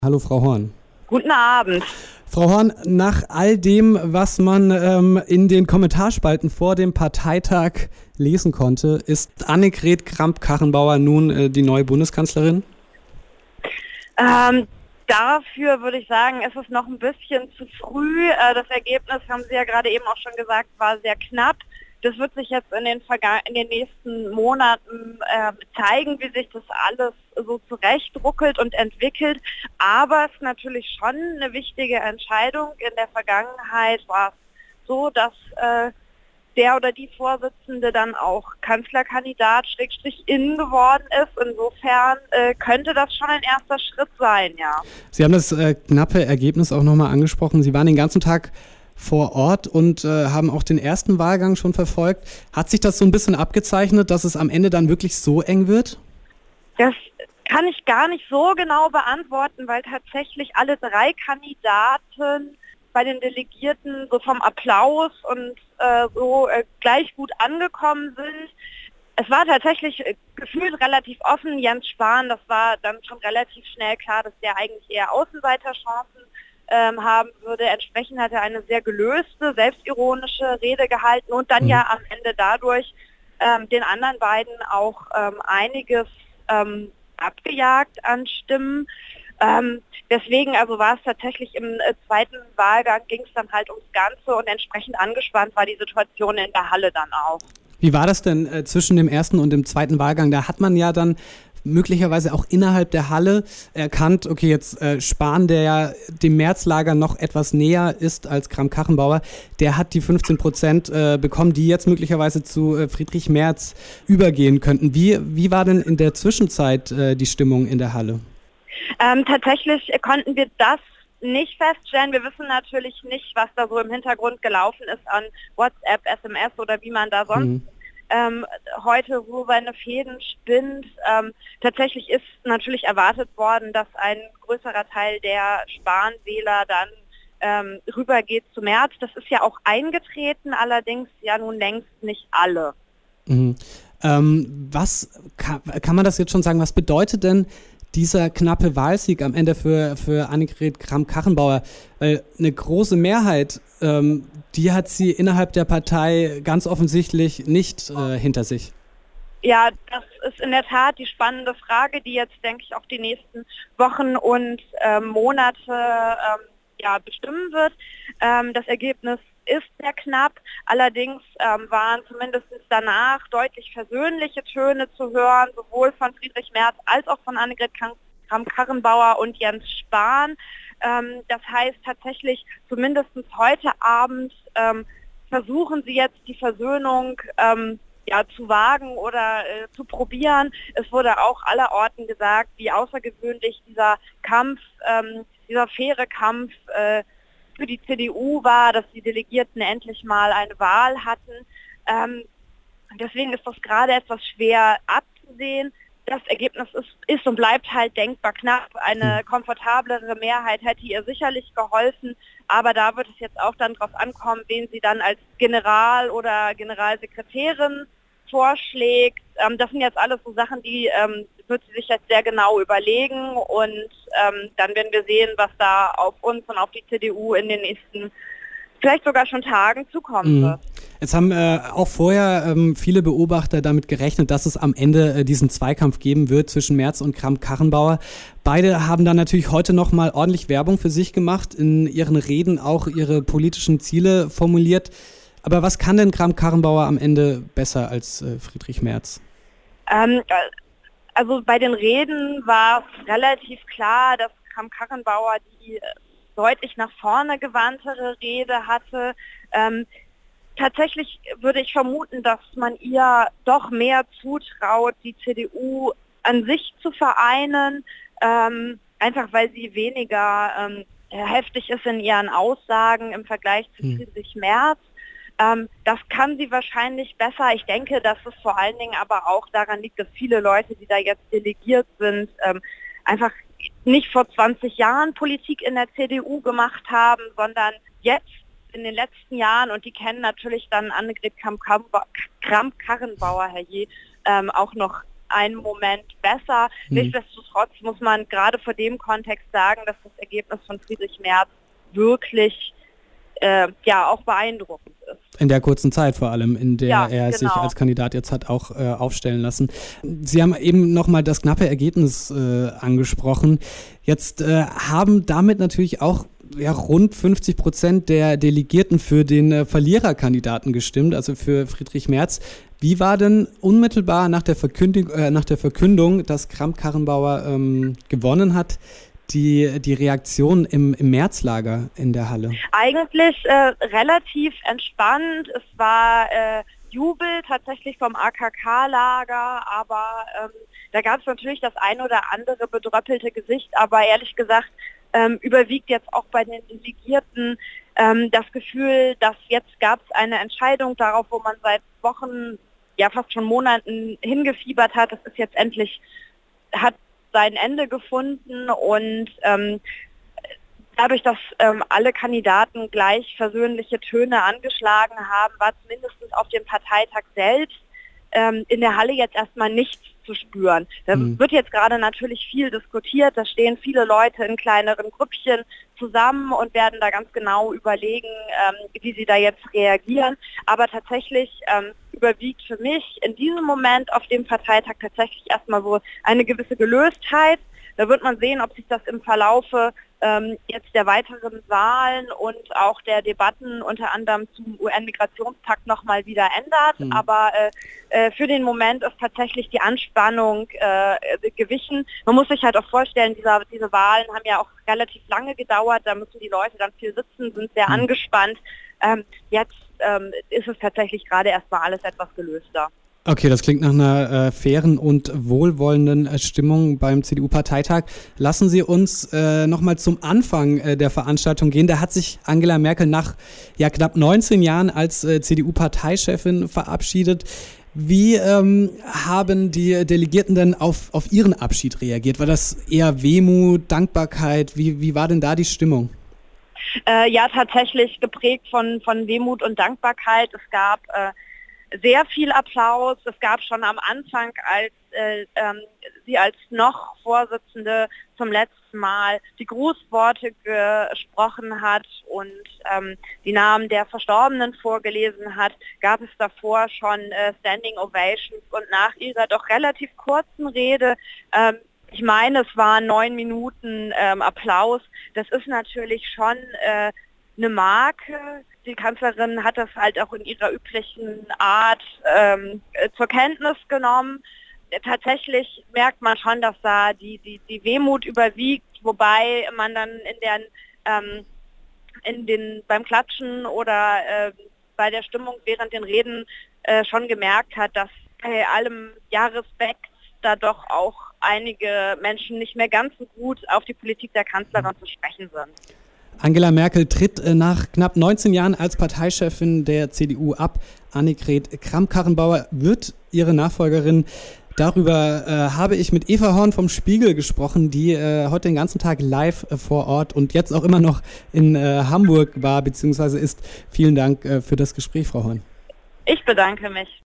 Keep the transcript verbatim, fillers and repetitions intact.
Hallo Frau Horn. Guten Abend. Frau Horn, nach all dem, was man ähm, in den Kommentarspalten vor dem Parteitag lesen konnte, ist Annegret Kramp-Karrenbauer nun äh, die neue Bundeskanzlerin? Ähm, dafür würde ich sagen, ist es noch ein bisschen zu früh. Äh, das Ergebnis, haben Sie ja gerade eben auch schon gesagt, war sehr knapp. Das wird sich jetzt in den, Verga- in den nächsten Monaten äh, zeigen, wie sich das alles so zurechtruckelt und entwickelt. Aber es ist natürlich schon eine wichtige Entscheidung. In der Vergangenheit war es so, dass äh, der oder die Vorsitzende dann auch Kanzlerkandidat Schrägstrich innen geworden ist. Insofern äh, könnte das schon ein erster Schritt sein, ja. Sie haben das äh, knappe Ergebnis auch nochmal angesprochen. Sie waren den ganzen Tag vor Ort und äh, haben auch den ersten Wahlgang schon verfolgt. Hat sich das so ein bisschen abgezeichnet, dass es am Ende dann wirklich so eng wird? Das kann ich gar nicht so genau beantworten, weil tatsächlich alle drei Kandidaten bei den Delegierten so vom Applaus und äh, so äh, gleich gut angekommen sind. Es war tatsächlich äh, gefühlt relativ offen. Jens Spahn, das war dann schon relativ schnell klar, dass der eigentlich eher Außenseiterchancen ähm, haben würde. Entsprechend hat er eine sehr gelöste, selbstironische Rede gehalten und dann mhm. ja am Ende dadurch ähm, den anderen beiden auch ähm, einiges ähm, abgejagt an Stimmen. Ähm, deswegen also war es tatsächlich im äh, zweiten Wahlgang, ging es dann halt ums Ganze und entsprechend angespannt war die Situation in der Halle dann auch. Wie war das denn äh, zwischen dem ersten und dem zweiten Wahlgang? Da hat man ja dann möglicherweise auch innerhalb der Halle erkannt, okay, jetzt äh, Spahn, der ja dem Märzlager noch etwas näher ist als Kramp-Karrenbauer, der hat die fünfzehn Prozent äh, bekommen, die jetzt möglicherweise zu äh, Friedrich Merz übergehen könnten. Wie, wie war denn in der Zwischenzeit äh, die Stimmung in der Halle? Ähm, tatsächlich konnten wir das nicht feststellen. Wir wissen natürlich nicht, was da so im Hintergrund gelaufen ist an WhatsApp, S M S oder wie man da sonst mhm. ähm, heute so seine Fäden spinnt. Ähm, tatsächlich ist natürlich erwartet worden, dass ein größerer Teil der Spahn-Wähler dann ähm, rübergeht zu Merz. Das ist ja auch eingetreten, allerdings ja nun längst nicht alle. Mhm. Ähm, was kann, kann man das jetzt schon sagen, was bedeutet denn dieser knappe Wahlsieg am Ende für, für Annegret Kramp-Karrenbauer? Weil eine große Mehrheit, ähm, die hat sie innerhalb der Partei ganz offensichtlich nicht äh, hinter sich. Ja, das ist in der Tat die spannende Frage, die jetzt, denke ich, auch die nächsten Wochen und ähm, Monate ähm, ja, bestimmen wird. Ähm, das Ergebnis ist sehr knapp. Allerdings ähm, waren zumindest danach deutlich versöhnliche Töne zu hören, sowohl von Friedrich Merz als auch von Annegret Kramp-Karrenbauer und Jens Spahn. Ähm, das heißt tatsächlich, zumindest heute Abend ähm, versuchen sie jetzt die Versöhnung ähm, ja, zu wagen oder äh, zu probieren. Es wurde auch allerorten gesagt, wie außergewöhnlich dieser Kampf, ähm, dieser faire Kampf äh, für die C D U war, dass die Delegierten endlich mal eine Wahl hatten. Ähm, deswegen ist das gerade etwas schwer abzusehen. Das Ergebnis ist, ist und bleibt halt denkbar knapp. Eine komfortablere Mehrheit hätte ihr sicherlich geholfen, aber da wird es jetzt auch dann drauf ankommen, wen sie dann als General oder Generalsekretärin vorschlägt. Ähm, das sind jetzt alles so Sachen, die ähm, wird sie sich jetzt sehr genau überlegen und ähm, dann werden wir sehen, was da auf uns und auf die C D U in den nächsten, vielleicht sogar schon Tagen zukommen mhm. wird. Jetzt haben äh, auch vorher ähm, viele Beobachter damit gerechnet, dass es am Ende äh, diesen Zweikampf geben wird zwischen Merz und Kramp-Karrenbauer. Beide haben dann natürlich heute nochmal ordentlich Werbung für sich gemacht, in ihren Reden auch ihre politischen Ziele formuliert. Aber was kann denn Kramp-Karrenbauer am Ende besser als äh, Friedrich Merz? Ähm, also bei den Reden war es relativ klar, dass Kramp-Karrenbauer die äh, deutlich nach vorne gewandtere Rede hatte. Ähm, tatsächlich würde ich vermuten, dass man ihr doch mehr zutraut, die C D U an sich zu vereinen, ähm, einfach weil sie weniger ähm, heftig ist in ihren Aussagen im Vergleich zu hm. Friedrich Merz. Ähm, das kann sie wahrscheinlich besser. Ich denke, dass es vor allen Dingen aber auch daran liegt, dass viele Leute, die da jetzt delegiert sind, ähm, einfach nicht vor zwanzig Jahren Politik in der C D U gemacht haben, sondern jetzt in den letzten Jahren, und die kennen natürlich dann Annegret Kramp-Karrenbauer, Herr Je, ähm, auch noch einen Moment besser. Hm. Nichtsdestotrotz muss man gerade vor dem Kontext sagen, dass das Ergebnis von Friedrich Merz wirklich äh, ja auch beeindruckend ist. In der kurzen Zeit vor allem, in der ja, er genau. sich als Kandidat jetzt hat auch äh, aufstellen lassen. Sie haben eben nochmal das knappe Ergebnis äh, angesprochen. Jetzt äh, haben damit natürlich auch ja, rund fünfzig Prozent der Delegierten für den äh, Verliererkandidaten gestimmt, also für Friedrich Merz. Wie war denn unmittelbar nach der Verkündung, äh, nach der Verkündung dass Kramp-Karrenbauer ähm, gewonnen hat, die, die Reaktion im, im Märzlager in der Halle? Eigentlich äh, relativ entspannt. Es war äh, Jubel tatsächlich vom A K K-Lager, aber ähm, da gab es natürlich das ein oder andere bedröppelte Gesicht, aber ehrlich gesagt ähm, überwiegt jetzt auch bei den Delegierten ähm, das Gefühl, dass jetzt gab es eine Entscheidung darauf, wo man seit Wochen, ja fast schon Monaten hingefiebert hat. Das ist jetzt endlich, hat sein Ende gefunden und ähm, dadurch, dass ähm, alle Kandidaten gleich versöhnliche Töne angeschlagen haben, war zumindest auf dem Parteitag selbst ähm, in der Halle jetzt erstmal nichts zu spüren. Da mhm. wird jetzt gerade natürlich viel diskutiert, da stehen viele Leute in kleineren Grüppchen zusammen und werden da ganz genau überlegen, ähm, wie sie da jetzt reagieren. Aber tatsächlich ähm, überwiegt für mich in diesem Moment auf dem Parteitag tatsächlich erstmal so eine gewisse Gelöstheit. Da wird man sehen, ob sich das im Verlaufe ähm, jetzt der weiteren Wahlen und auch der Debatten unter anderem zum U N-Migrationspakt nochmal wieder ändert. Mhm. Aber äh, äh, für den Moment ist tatsächlich die Anspannung äh, gewichen. Man muss sich halt auch vorstellen, dieser, diese Wahlen haben ja auch relativ lange gedauert. Da müssen die Leute dann viel sitzen, sind sehr mhm. angespannt. Ähm, jetzt ähm, ist es tatsächlich gerade erstmal alles etwas gelöster. Okay, das klingt nach einer äh, fairen und wohlwollenden äh, Stimmung beim C D U-Parteitag. Lassen Sie uns äh, nochmal zum Anfang äh, der Veranstaltung gehen. Da hat sich Angela Merkel nach ja, knapp neunzehn Jahren als äh, C D U-Parteichefin verabschiedet. Wie ähm, haben die Delegierten denn auf, auf ihren Abschied reagiert? War das eher Wehmut, Dankbarkeit? Wie, wie war denn da die Stimmung? Äh, ja, tatsächlich geprägt von, von Wehmut und Dankbarkeit. Es gab äh, sehr viel Applaus. Es gab schon am Anfang, als äh, ähm, sie als noch Vorsitzende zum letzten Mal die Grußworte gesprochen hat und ähm, die Namen der Verstorbenen vorgelesen hat, gab es davor schon äh, Standing Ovations und nach ihrer doch relativ kurzen Rede, ähm, ich meine, es waren neun Minuten ähm, Applaus, das ist natürlich schon äh, eine Marke. Die Kanzlerin hat das halt auch in ihrer üblichen Art ähm, zur Kenntnis genommen. Tatsächlich merkt man schon, dass da die, die, die Wehmut überwiegt, wobei man dann in, den, ähm, in den beim Klatschen oder äh, bei der Stimmung während den Reden äh, schon gemerkt hat, dass bei allem ja Respekt da doch auch einige Menschen nicht mehr ganz so gut auf die Politik der Kanzlerin zu sprechen sind. Angela Merkel tritt äh, nach knapp neunzehn Jahren als Parteichefin der C D U ab. Annegret Kramp-Karrenbauer wird ihre Nachfolgerin. Darüber äh, habe ich mit Eva Horn vom Spiegel gesprochen, die äh, heute den ganzen Tag live äh, vor Ort und jetzt auch immer noch in äh, Hamburg war bzw. ist. Vielen Dank äh, für das Gespräch, Frau Horn. Ich bedanke mich.